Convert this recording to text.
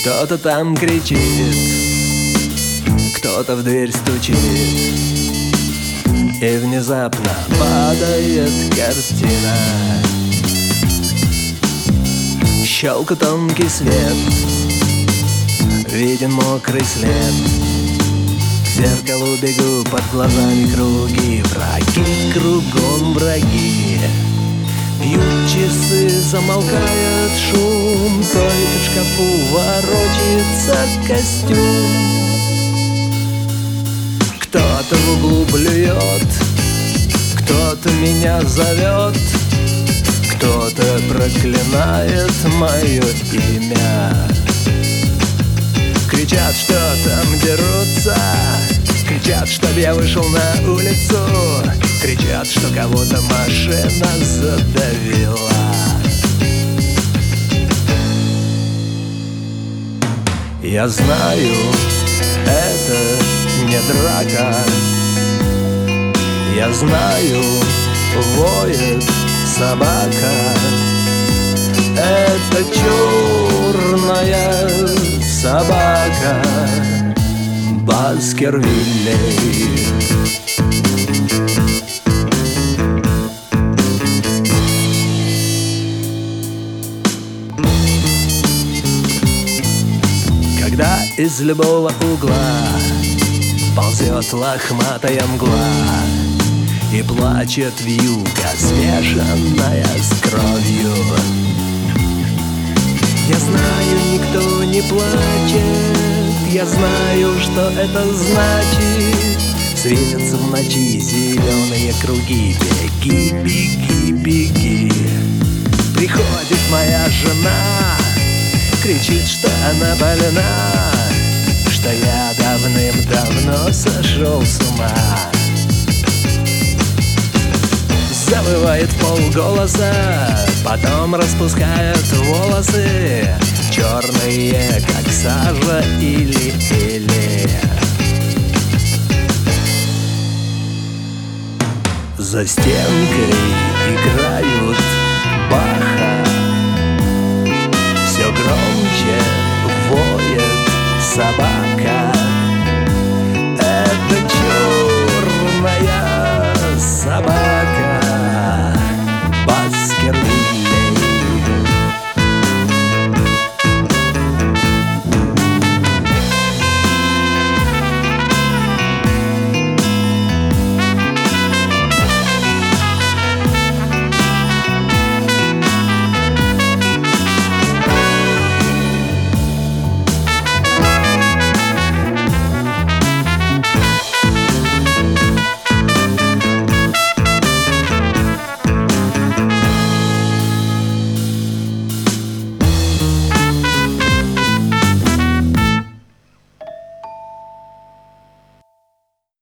Кто-то там кричит, кто-то в дверь стучит, и внезапно падает картина. Щелк тонкий свет, виден мокрый след. К зеркалу бегу, под глазами круги. Враги, кругом враги. Бьют часы, замолкает шум. Только в шкафу ворочается костюм. Кто-то в углу блюет, кто-то меня зовет, кто-то проклинает мое имя. Кричат, что там дерутся, кричат, чтоб я вышел на улицу, кричат, что кого-то машина задавила. Я знаю, это не драка. Я знаю, воет собака. Это черная собака Баскервилей. Когда из любого угла ползет лохматая мгла и плачет вьюга, смешанная с кровью. Я знаю, никто не плачет, я знаю, что это значит. Светятся в ночи зеленые круги. Беги, беги, беги. Приходит моя жена, кричит, что она больна, что я давным-давно сошел с ума. Завывает вполголоса, потом распускает волосы, черные, как сажа или. За стенкой игра